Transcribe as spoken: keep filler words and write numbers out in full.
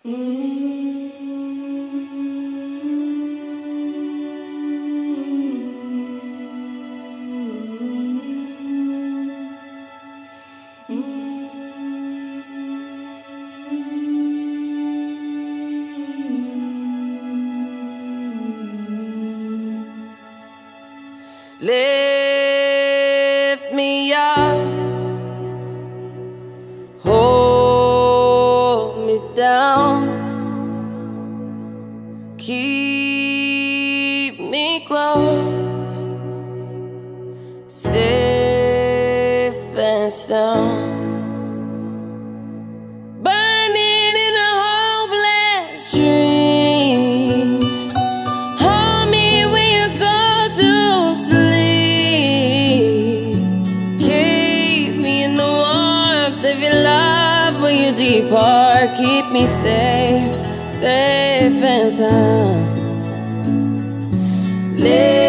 Lift me up, hold me down, keep me close, safe and sound. Burning in a hopeless dream, hold me when you go to sleep. Keep me in the warmth of your love when you depart. Keep me safe, safe and sound. Live